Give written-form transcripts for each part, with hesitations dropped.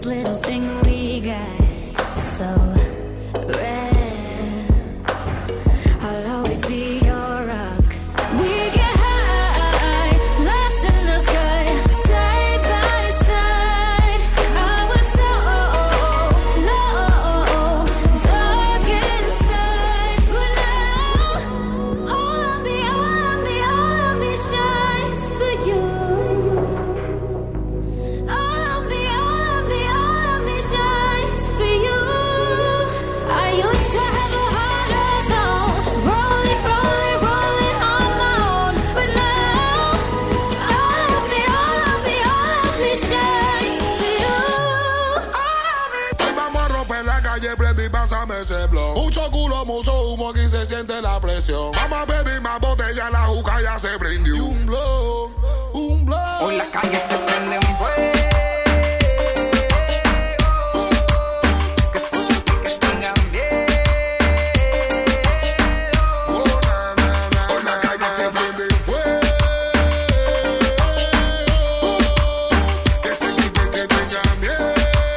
little thing we got, so rare. I'll always be your rock. We get high, lost in the sky, side by side. I was so low, dark inside, but now all of me shines for you. All of me shines for you. I used to have a heart of stone, rolling on my own, but now all of me shines for you. Hoy vamos a romper la calle, Freddy, pásame ese blog. Mucho culo, mucho humo, aquí se siente la presión. Vamos a pedir más botella, la juca ya se prendió. Un blog, un blog. Hoy la calle se prende en fuego. Que se que tengan bien. Oh, na, na, na. Hoy la calle se prende en fuego. Que se quiten, que tengan bien.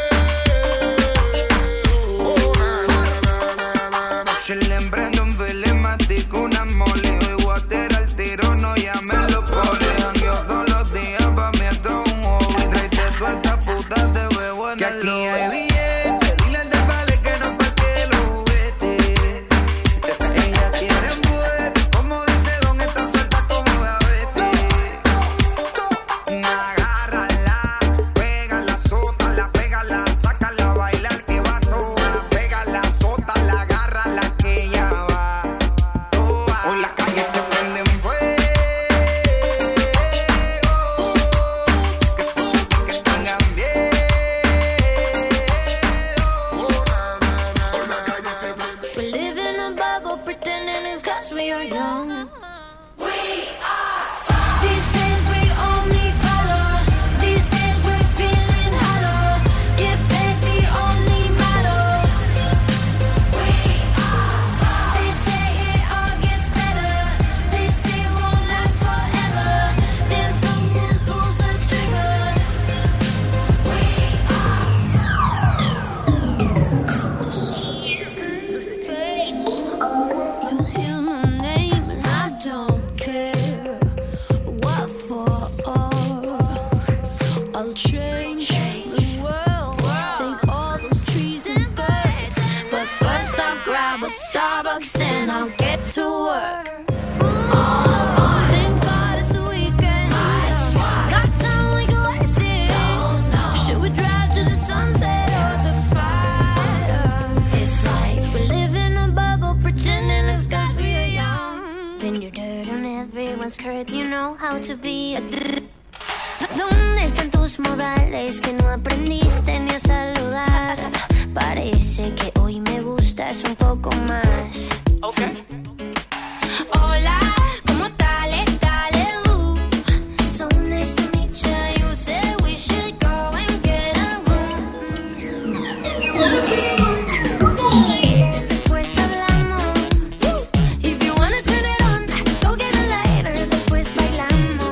Oh, na, na, na, na, na. Se le emprende un filemático, una mole. Hoy water al tiro, no llamen los poli. Jangueo todos los días, pa' mí esto es un hobby. Tráete tú esta puta, te veo en el lobby. Que aquí hay billetes, dile al de vale que no pague los juguetes. Ella quiere fuerte, como dice Don, está suelta como gavete. Agárrala, pégala, sótala, pégala, sácala a bailar que va toda. Pégala, sótala, agárrala que ella va toda. Hoy la calle se prende en fuego. Que se que tengan bien. Oh, na, na, na. Hoy la calle se prende. We live in a bubble, pretending it's 'cause we are young. These days we only follow. These days we're feeling hollow. Get back the only motto. They say it all gets better. They say it won't last forever. Then someone pulls the trigger. The fate to hear my name, and I don't care what for. I'll change the world, save all those trees and birds. But first I'll grab a Starbucks, then I'll get to work. Thank God it's the weekend. Got time, we can waste it. Should we drive to the sunset or the fire? It's like we live in a bubble, pretending it's 'cause we are young. Then you're dirt on everyone's skirt, you know how to be a ¿Dónde están tus modales que no aprendiste ni a saludar? Parece que hoy me gustas un poco más. Okay. Hola, ¿cómo tal? So nice to meet ya. You said we should go and get a room. Después hablamos. If you wanna turn it on, go get a lighter. Después bailamos.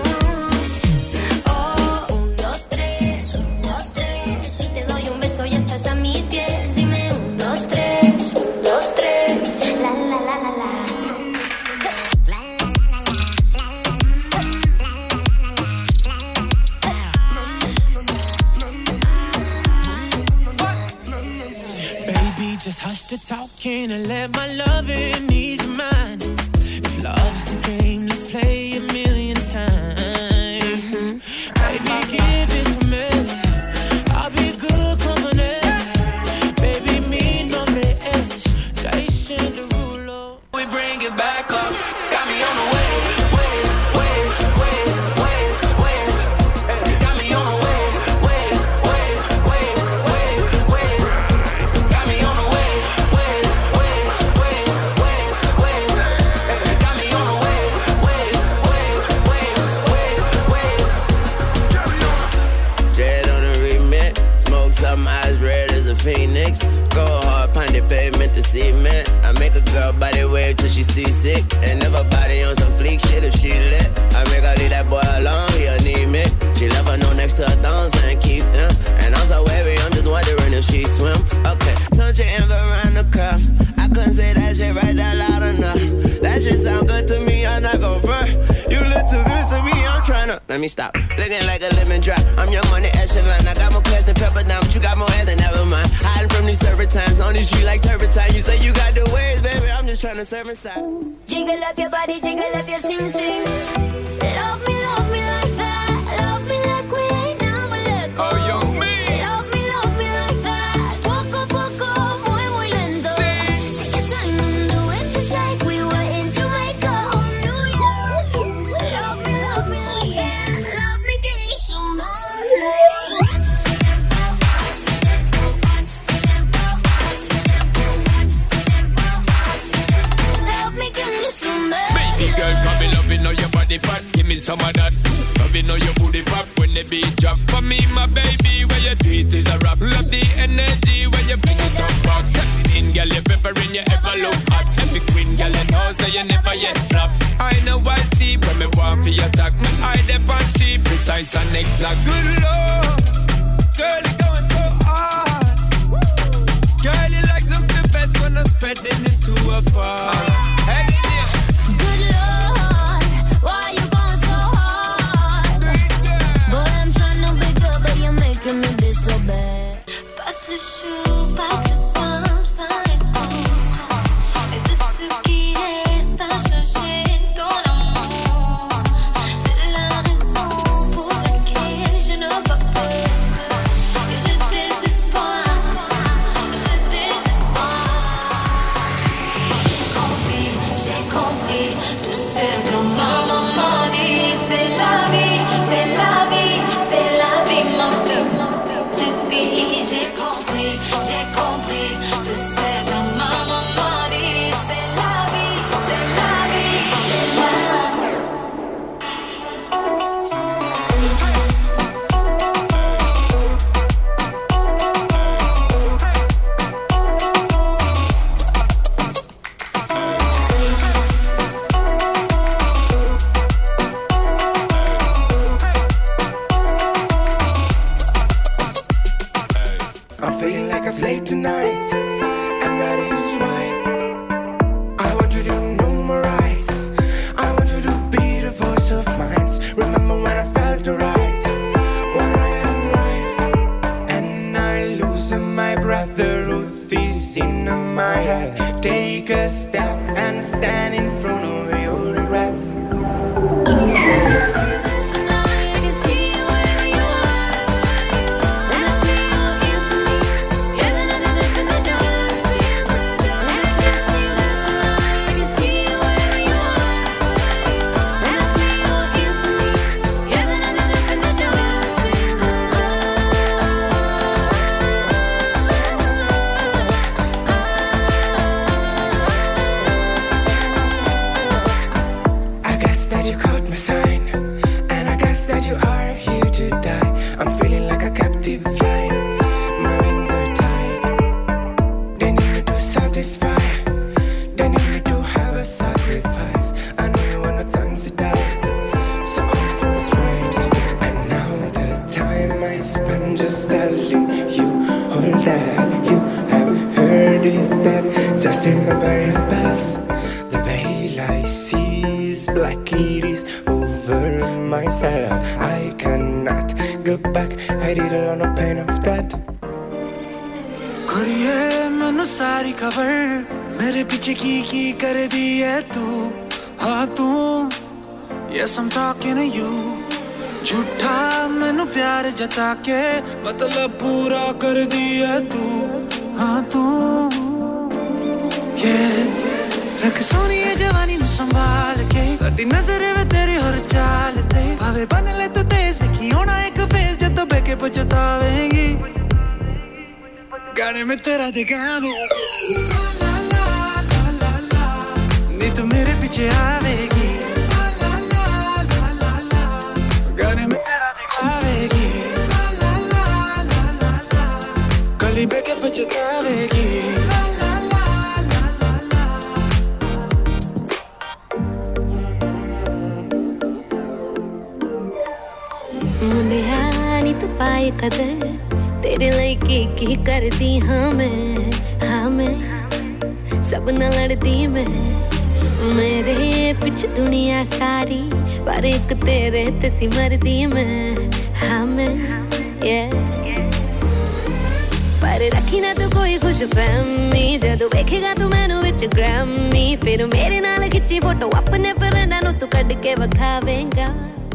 Oh, 1, 2, 3, 1, 2, 3. Si te doy un beso ya estás a mis pies. Dime 1, 2, 3, 1, 2, 3. La la la la la. Baby, just hush the talking and let my loving ease your mind. If love's the game, let's play a million times. Baby, give it to me. I'll be good company. Baby, mi nombre es Jason Derulo. We bring it back up. Got me on the way, way, way, way, way, way. Got me on the way, way, way, way, way, way. Got me on the way, way, way, way, way, way. Got me on the way, way, way, way, way, way. Dread on the remix, smoke something eyes red as a phoenix. Go hard, pound the pavement to cement. I make a girl body wave till she seasick. And never body on some fleek shit if she lit. I make her leave that boy alone, he anemic. She love her no next to her thumbs and keep them. And I'm so wavy, I'm just me stop. Looking like a lemon drop. I'm your money echelon. I got more class than pepper now, but you got more ass than never mind. Hiding from these serpentines on the street like turpentine. You say you got the waves, baby. I'm just trying to serve inside. Jiggle up your body, jiggle up your sing sing. Love me like that. Love me like we ain't never let go. Oh, yo, me. Love me like that. Poco poco, muy lento. Take your time and do it just like we were in Jamaica on New York. Love me like that. Love me, give me some more. Love me, give me some more. Baby girl, come in love, you know your body fat. Give me some of that. Love, you know your booty pop when the beat drop. For me, my baby, where you do it is a rap. Love the energy when you fling it up back. Step in, girl, you peppering, you ever look hot. Every queen, girl, you know, so you never yet flop. I know I see when me want for your attack. Me eye dep on she precise and exact. Good lord, girl, you going so hard. Girl, you like something best when I'm spreading it to a bar. Hey, yeah. Good Lord, why you going so hard? Boy, I'm trying to be good, but you're making me be so bad. Passe le chou, passe le temps, ça et tout. Et tout ce qui reste à chercher ton amour. C'est la raison pour laquelle je n'ai pas peur. Et je désespoir. J'ai compris, tout ce que ma maman dit. C'est la vie, c'est la vie, c'est la vie, mon petite fille. J'ai compris, tout ce que ma maman dit. C'est la vie, c'est la vie, c'est la vie. I'm feeling like a slave tonight, and that is right. I want you to know my rights. I want you to be the voice of mine. Remember when I felt the right, when I am life, and I lose my breath. The truth is in my head. Take a step and stand in front of your regrets. I guess that you caught my sign, and I guess that you are here to die. I'm feeling like a captive flying. My wings are tied. They need me to satisfy. They need me to have a sacrifice. I know you wanna sensitized, so I'm forthright. And now the time I spend just telling you all that you have heard is that just in my burial bells. The veil I see is black, it is over myself. I cannot go back, I did it on the pain of death. कुड़िए मैनू सारी खबर मेरे पीछे की कर दी है तू हाँ तू Yes I'm talking to you झूठा मैनू प्यार जता के मतलब पूरा कर दी है तू हाँ तू Yeah रख सोनी ये जवानी नू संभाल के साडी नजर वे तेरी हर चाल ते भावे बन ले तू तेज देखी होना एक फेस जब बेके पछतावेंगी गाने में तेरा दिखावे नी तू मेरे पीछे आवेगी गाने में तेरा दिखावेगी कली बेके पछतावेगी मुंडिया नी तू पाए कदर तेरे लिए की करती हाँ मैं सब न लड़ती मैं मेरे पिछ दुनिया सारी पर एक तेरे ते सी मरदी मैं हाँ मैं पर रखी ना तू कोई खुश फहमी जदों वेखेगा तू मैनू विच ग्रैमी फिर मेरे नाल खिच्ची फोटो अपने फ्रेंडां नू तू कढ के विखावेंगा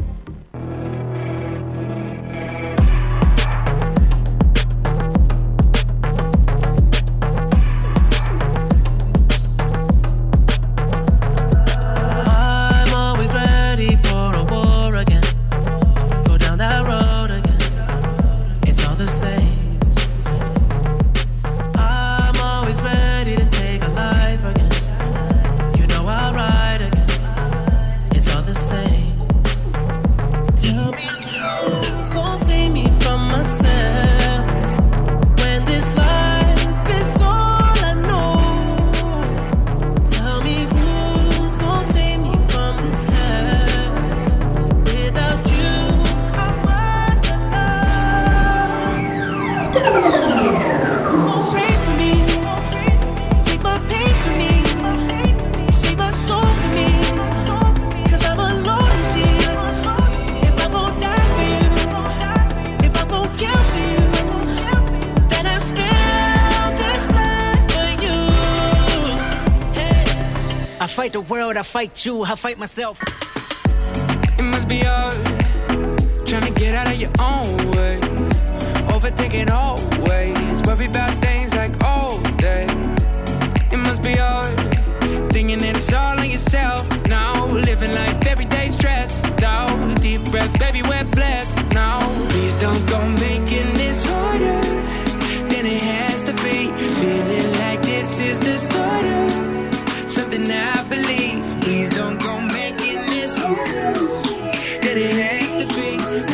fight the world, I fight you, I fight myself. It must be hard, trying to get out of your own way. Overthinking always, worry about things like all day. It must be hard, thinking that it's all on yourself now. Living life every day stressed out. Deep breaths, baby, we're blessed now. Please don't go making this harder than it has to be. Feeling like this is the start of something I believe. Please don't go making this harder than it has to be.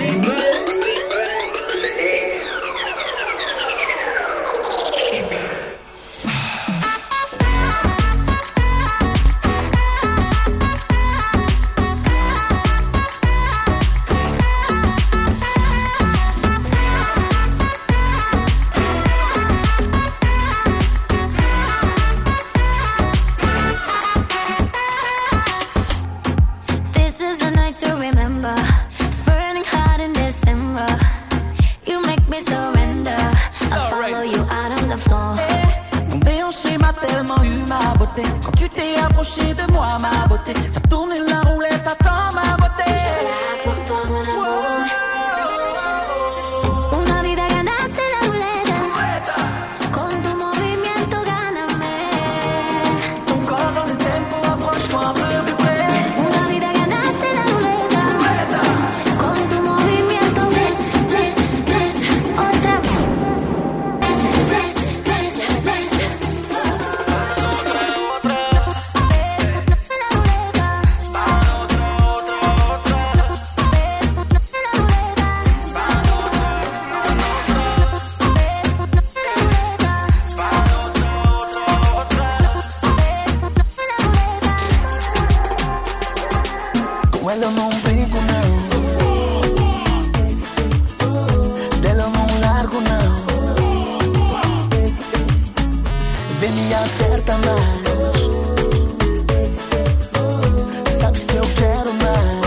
Quand tu t'es approché de moi, ma beauté, ça tournait la roulette, attends ma beauté. Pour toi, mon amour. Una vida ganaste la ruleta. Con tu movimiento gáname. Ton corps dans le tempo, approche-toi un peu plus près. Una vida ganaste la ruleta. Con tu movimiento, bless, bless, bless. Otra vez. Bless, bless, bless, bless. Ela não brinco não, dela não largo não. Vem me aperta mais, sabes que eu quero mais.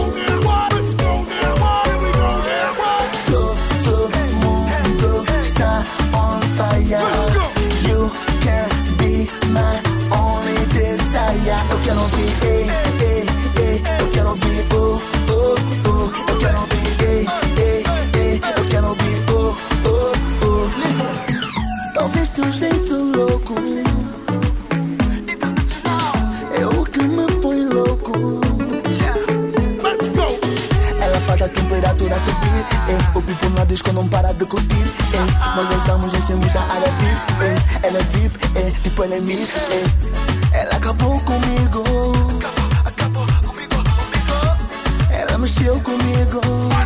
Todo mundo está on fire. You can be my only desire. Eu quero ouvir, eu quero ouvir, oh, oh, oh. Eu quero ouvir, eu quero ouvir, oh, oh, oh. Talvez teu jeito louco é o que me põe louco. Ela faz a temperatura subir, o pipo na disco não para de curtir. Nós dançamos, enchemos a área VIP. Ela é VIP, tipo ela é Miss. Ela acabou comigo. Ela mexeu comigo.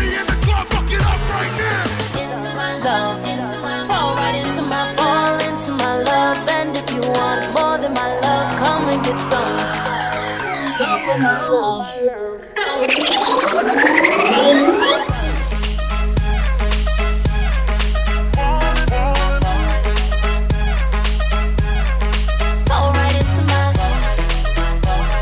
Into my love, fall right into my fall into my love. And if you want more than my love, come and get some of my love. Fall right into my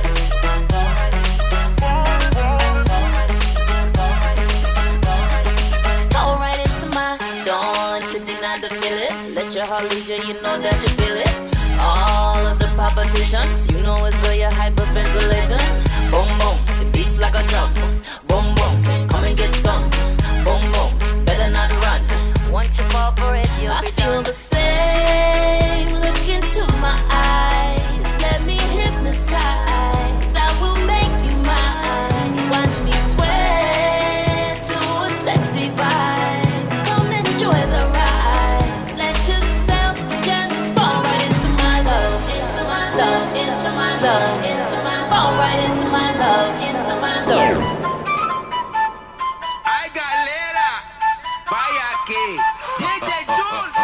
want you deny to feel it. Let your heart lead you, you know that you feel it. All of the palpitations, you know it's where you're hyperventilating. Boom, boom, it beats like a drum. Boom, boom, say come and get some. Boom, boom, better not run. Once you fall for it, you'll be feel done. The same, look into my eyes. Let me hypnotize, I will make you mine. Watch me sweat to a sexy vibe. Come enjoy the ride. Let yourself just fall right into my love. Into my love, into my love, into my fall right into my love, into my love. Ay, galera, vaya aquí. DJ Jules.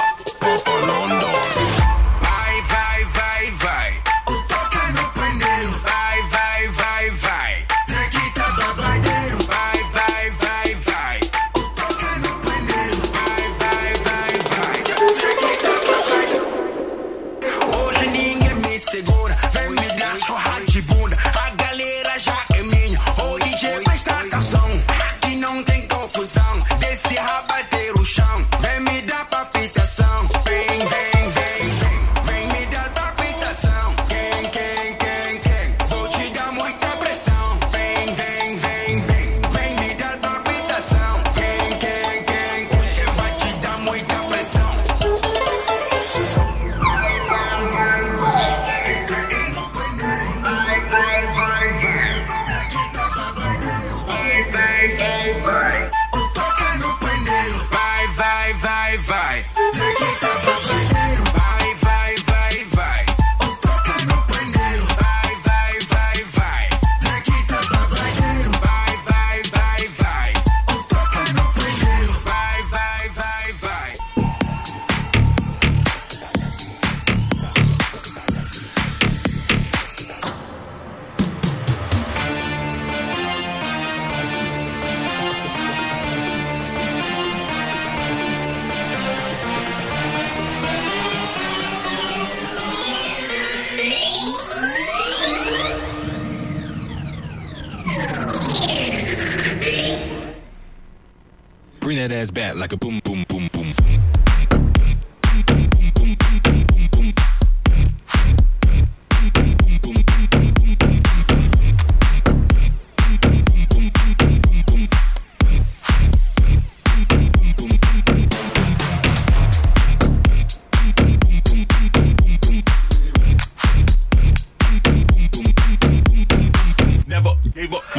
Vai, vai, vai, vai. O toca no pandeiro. Vai, vai, vai, vai. Trequita babadeiro. Vai, vai, vai, vai. O toca no pandeiro. Vai, vai, vai, vai. Trequita babadeiro. Hoje ninguém me segura. Vem me dar churra de bunda. A galera já é minha. O DJ presta atenção. Aqui não tem confusão. Desse rabateiro o chão. Vem me dar palpitação. Vem, vem, vem, vem. Vem me dar palpitação. Quem, quem, quem, quem? Vou te dar muita pressão. Vem, vem, vem, vem. Vem me dar palpitação. Quem, quem, quem? Você vai te dar muita pressão. Vai, vai, vai, vai. Vai, vai, vai, vai. Vai, vai, vai, vai. O toca no pandeiro. Vai, vai, vai, vai. Trequita babadeiro. Vai, vai, vai, vai. O toca no pandeiro. Vai, vai, vai, vai. Trequita babadeiro. Vai, vai, vai, vai. O toca no pandeiro. Vai, vai, vai, vai. Bring that ass back like a boom, boom, boom, boom, boom. Never gave up.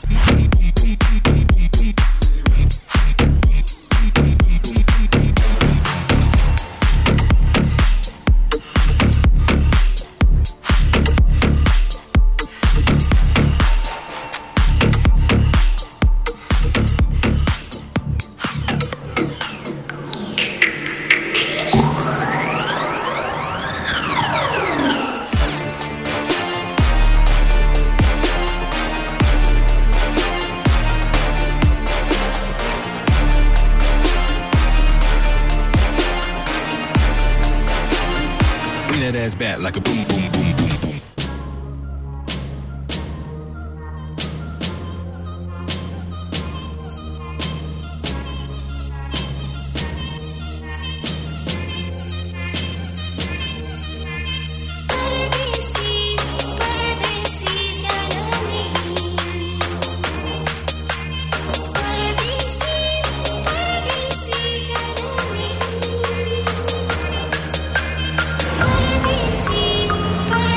Bring that ass back like a boom, boom, boom, boom, boom. Pardeesi, pardeesi,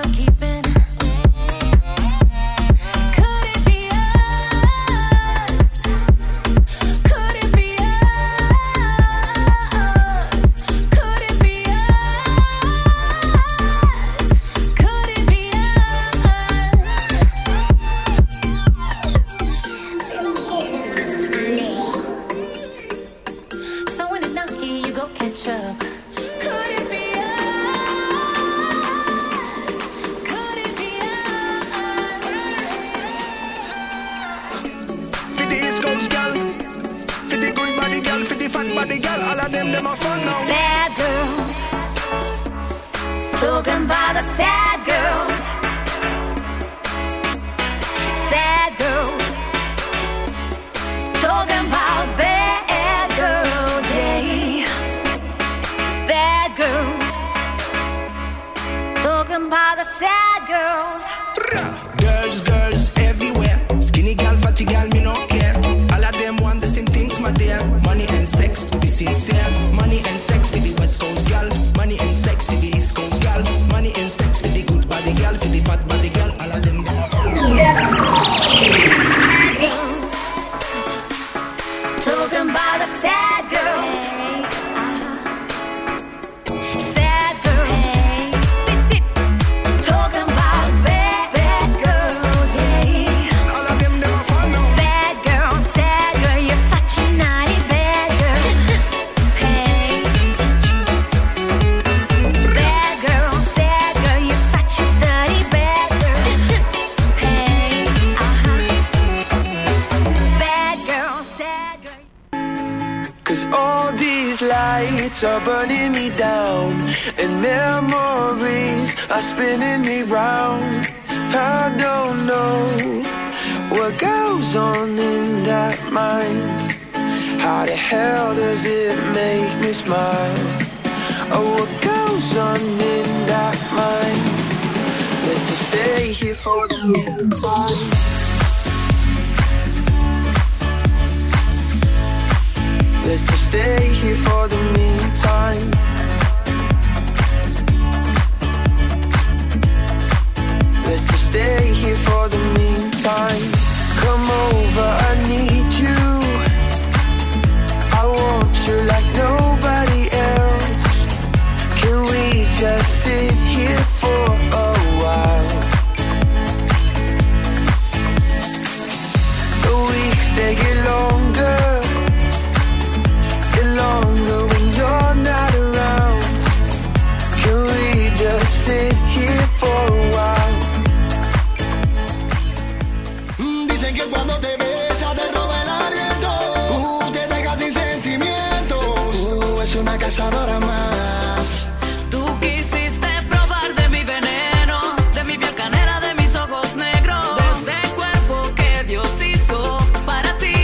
you're keeping. Could it be us? Could it be us? Could it be us? Could it be us? Throwing it down, here you go, catch up. Could it be us? Could it be For the East Coast gal, for the good body gal, for the fat body gal, all of them are fun now. Bad girls, talking about the sad girls. Sad girls, talking about bad girls, yeah. Bad girls, talking about the sad girls. Girls, girls everywhere. Skinny gal, fatty gal, me no care. All of them want the same things, my dear. Money and sex, to be sincere. Money and sex for the West Coast gal. Money and sex for the East Coast gal. Money and sex for the good body gal, for the fat body gal. All of them Talking about the sad girls. Sad girls. Talking about bad girls, yeah. all of them are fun now. Bad girl, sad girl, you're such a naughty bad girl. Hey. Bad girl, sad girl, you're such a dirty bad girl. Hey. Bad girl, sad girl. 'Cause all these lights are burning me down, and memories are spinning me round. I don't know what goes on in that mind. How the hell does it make me smile? Oh, what goes on in that mind? Let's just stay here for the meantime. Let's just stay here for the meantime. Let's just stay here for the meantime. Come over, I need you. I want you like nobody else. Can we just sit here for a while? The weeks, they get longer. Longer when you're not around. Can we just sit here for a while? Dicen que cuando te besa te roba el aliento. Te deja sin sentimientos. Es una cazadora más. Tú quisiste probar de mi veneno, de mi piel canela, de mis ojos negros, de este cuerpo que Dios hizo para ti.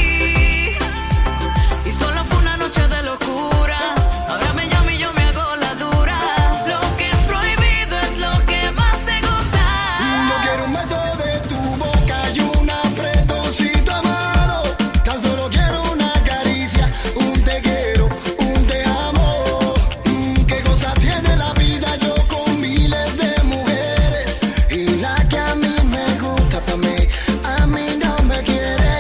Y solo fue una noche de locura. Ahora me llamo y yo me hago la dura. Lo que es prohibido es lo que más te gusta. Yo quiero un beso de tu boca y un apretoncito a mano. Tan solo quiero una caricia, un te quiero, un te amo. Qué cosa tiene la vida, yo con miles de mujeres. Y la que a mí me gusta también, a mí no me quiere.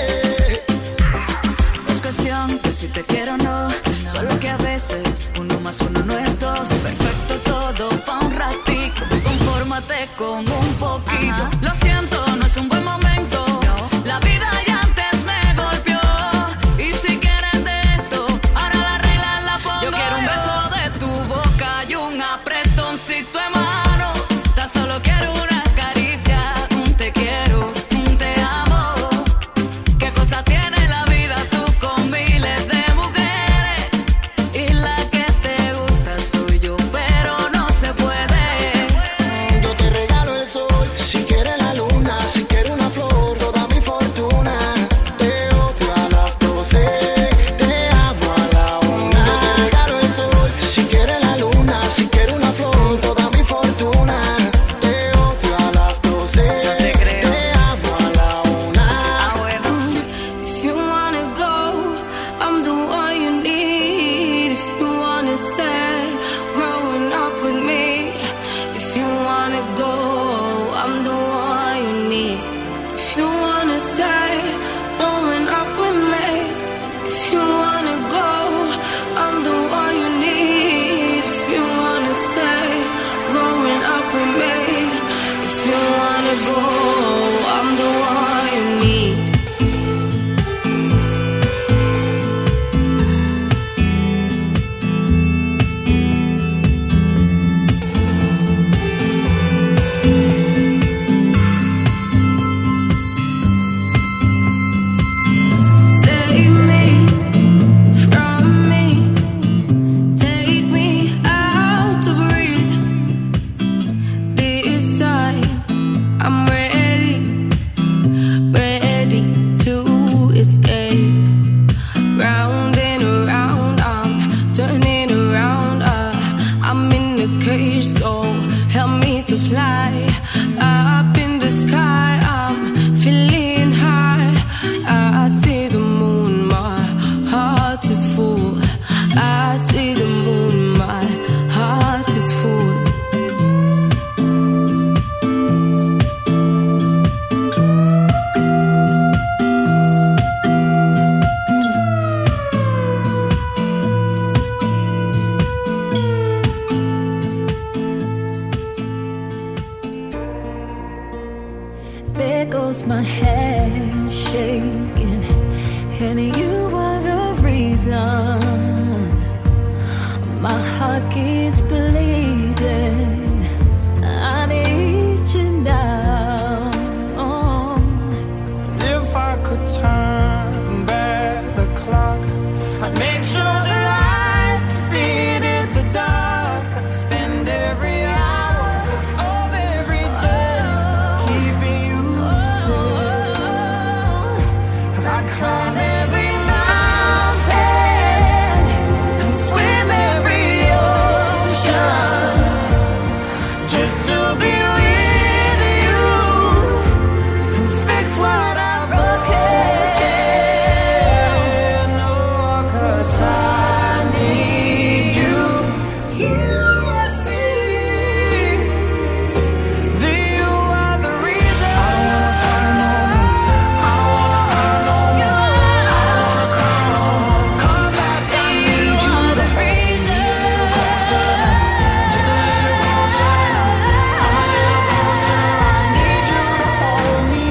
Es cuestión que si te quiero o no, solo que a veces 1 más 1 no es 2. Perfecto todo pa' un ratito, confórmate con un poquito. Lo siento, no es un buen momento. La vida ya antes me golpeó. Y si quieres de esto, ahora la regla la pongo. Yo quiero un beso de tu boca y un apretoncito en mano. Tan solo quiero una caricia, un te quiero, un te amo. ¿Qué cosa tiene la vida tú con miles de mujeres? Y la que te gusta soy yo, pero no se puede. Yo te regalo el sol, si quieres la luna. Up in the sky, I'm feeling high. I see the moon, my heart is full. I see the moon, my heart is full. There goes my hand shaking, and you are the reason my heart keeps bleeding. I need you now. If I could turn back the clock, I'd make sure the light defeated the dark. I'd spend every hour of every day keeping you safe. And I'd climb every mountain and swim every ocean just to be with you and fix what I broken. No, 'cause I need you to see that you are the reason. I don't wanna fight no more. I don't wanna hurt no more. I don't wanna cry no more. Come back, I need you to closer, just a little closer now. Come a little closer. I need you to hold me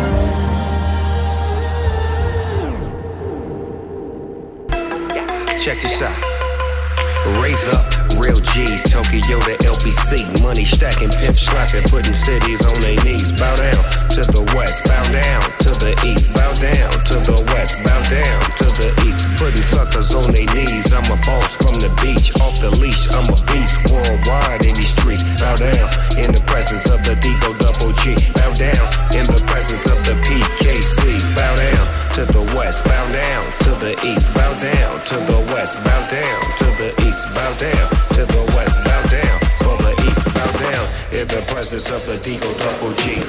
tonight. Check this out. Raise up, real G's, Tokyo to LBC. Money stacking, pimp slapping, putting cities on their knees. Bow down to the west, bow down to the east. Bow down to the west, bow down to the east. Putting suckers on their knees. I'm a boss from the beach, off the leash. I'm a beast worldwide in these streets. Bow down in the presence of the Digo Double G. Bow down in the presence of the PKCs. Bow down to the west, bow down to the east. Bow down to the west, bow down to the east. Bow down to the west, bow down for the east. Bow down in the presence of the Digo Double G.